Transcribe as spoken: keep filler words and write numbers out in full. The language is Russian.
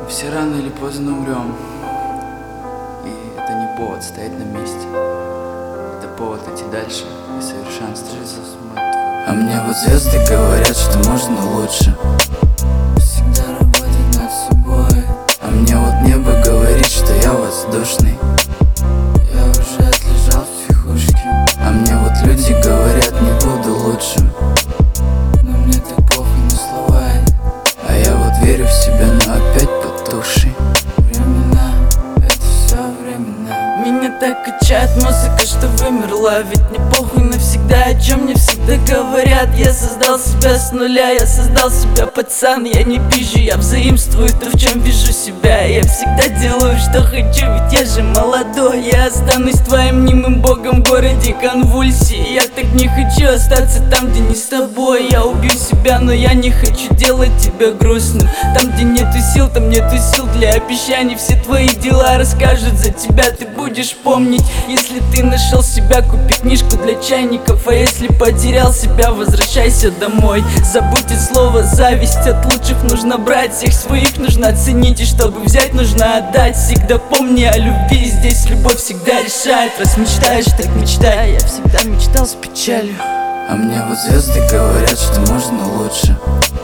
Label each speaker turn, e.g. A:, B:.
A: Мы все рано или поздно умрем, и это не повод стоять на месте. Это повод идти дальше и совершенствоваться.
B: А мне вот звезды говорят, что можно лучше
C: всегда работать над собой.
B: А мне вот небо говорит, что я воздушный.
C: Я уже отлежал в психушке.
B: А мне вот люди говорят, не буду лучшим.
C: Но мне так похуй на слова.
B: А я вот верю в себя, но опять потухший.
C: Времена, это все времена.
D: Меня так качает музыка, что вымерла. Ведь не похуй навсегда, о чем мне всегда говорят. Я создал себя с нуля, я создал себя, пацан. Я не пизжу, я взаимствую то, в чем вижу себя. Я всегда делаю, что хочу, ведь я же молодой. Я останусь твоим немым богом в городе конвульсии. Я так не хочу остаться там, где не с тобой. Я убью себя, но я не хочу делать тебя грустным. Там, где нету сил, там нету сил для обещаний. Все твои дела расскажут за тебя, ты будешь помнить. Если ты нашел себя, купи книжку для чайников. А если потерял себя, возвращайся домой. Забудь это слово зависть, от лучших нужно брать. Всех своих нужно оценить, и чтобы взять, нужно отдать. Всегда помни о любви, здесь любовь всегда решает. Раз мечтаешь, так мечтай, я всегда мечтал с печалью.
B: А мне вот звезды говорят, что можно лучше.